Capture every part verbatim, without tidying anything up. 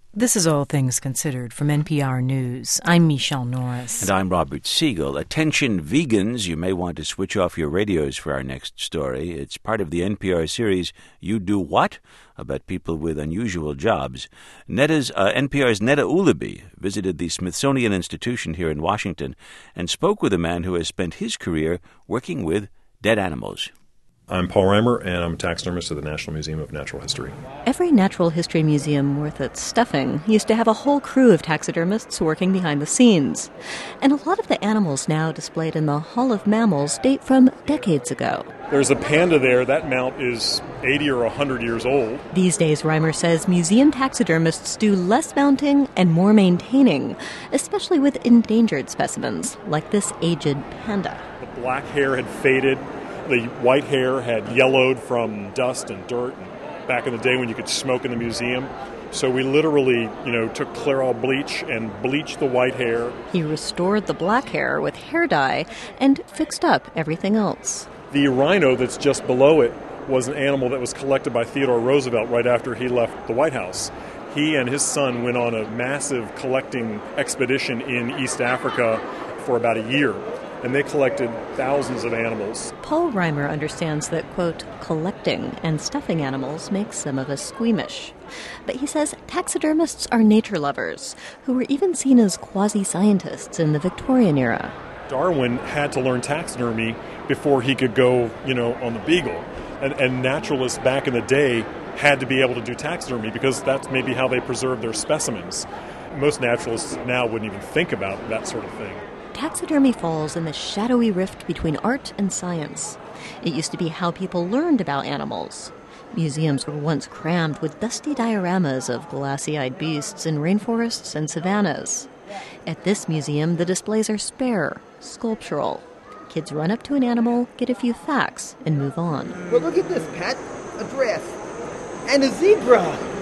This is All Things Considered from N P R News. I'm Michelle Norris. And I'm Robert Siegel. Attention vegans, you may want to switch off your radios for our next story. It's part of the N P R series You Do What? About people with unusual jobs. Netta's, uh, N P R's Netta Ulaby visited the Smithsonian Institution here in Washington and spoke with a man who has spent his career working with dead animals. I'm Paul Reimer, and I'm a taxidermist at the National Museum of Natural History. Every natural history museum worth its stuffing used to have a whole crew of taxidermists working behind the scenes. And a lot of the animals now displayed in the Hall of Mammals date from decades ago. There's a panda there. That mount is eighty or one hundred years old. These days, Reimer says museum taxidermists do less mounting and more maintaining, especially with endangered specimens, like this aged panda. The black hair had faded. The white hair had yellowed from dust and dirt back in the day when you could smoke in the museum. So we literally, you know, took Clairol bleach and bleached the white hair. He restored the black hair with hair dye and fixed up everything else. The rhino that's just below it was an animal that was collected by Theodore Roosevelt right after he left the White House. He and his son went on a massive collecting expedition in East Africa for about a year. And they collected thousands of animals. Paul Reimer understands that, quote, collecting and stuffing animals makes some of us squeamish. But he says taxidermists are nature lovers, who were even seen as quasi-scientists in the Victorian era. Darwin had to learn taxidermy before he could go, you know, on the Beagle. And, and naturalists back in the day had to be able to do taxidermy because that's maybe how they preserved their specimens. Most naturalists now wouldn't even think about that sort of thing. Taxidermy falls in the shadowy rift between art and science. It used to be how people learned about animals. Museums were once crammed with dusty dioramas of glassy-eyed beasts in rainforests and savannas. At this museum, the displays are spare, sculptural. Kids run up to an animal, get a few facts, and move on. Well, look at this, Pat. A giraffe. And a zebra.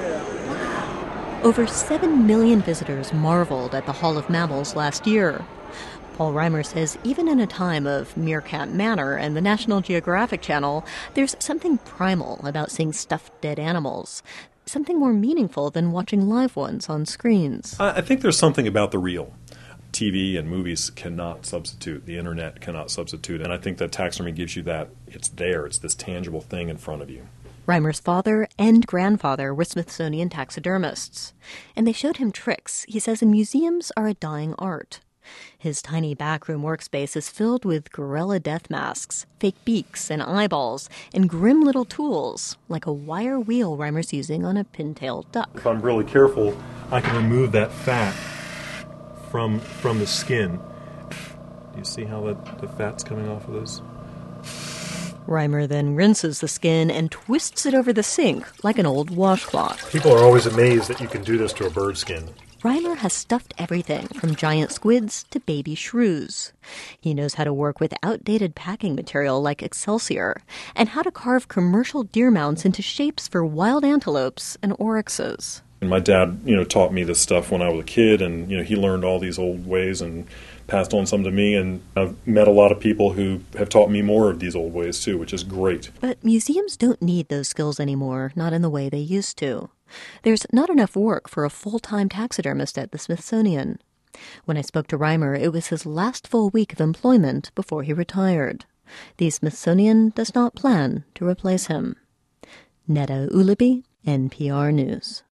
Over seven million visitors marveled at the Hall of Mammals last year. Paul Reimer says even in a time of Meerkat Manor and the National Geographic Channel, there's something primal about seeing stuffed dead animals, something more meaningful than watching live ones on screens. I think there's something about the real. T V and movies cannot substitute. The internet cannot substitute. And I think that taxidermy gives you that. It's there. It's this tangible thing in front of you. Reimer's father and grandfather were Smithsonian taxidermists. And they showed him tricks he says in museums are a dying art. His tiny backroom workspace is filled with gorilla death masks, fake beaks and eyeballs, and grim little tools, like a wire wheel Reimer's using on a pintail duck. If I'm really careful, I can remove that fat from from the skin. Do you see how the, the fat's coming off of this? Reimer then rinses the skin and twists it over the sink like an old washcloth. People are always amazed that you can do this to a bird skin. Reimer has stuffed everything from giant squids to baby shrews. He knows how to work with outdated packing material like Excelsior and how to carve commercial deer mounts into shapes for wild antelopes and oryxes. And my dad, you know, taught me this stuff when I was a kid, and you know, he learned all these old ways and passed on some to me. And I've met a lot of people who have taught me more of these old ways too, which is great. But museums don't need those skills anymore, not in the way they used to. There's not enough work for a full-time taxidermist at the Smithsonian. When I spoke to Reimer, it was his last full week of employment before he retired. The Smithsonian does not plan to replace him. Netta Ulaby, N P R News.